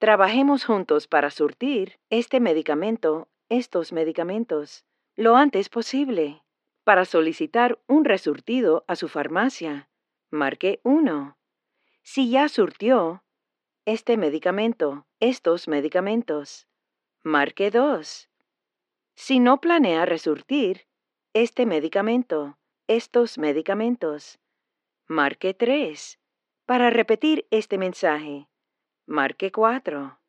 Trabajemos juntos para surtir este medicamento, estos medicamentos, lo antes posible. Para solicitar un resurtido a su farmacia, marque 1. Si ya surtió este medicamento, estos medicamentos, marque 2. Si no planea resurtir este medicamento, estos medicamentos, marque 3. Para repetir este mensaje, marque 4.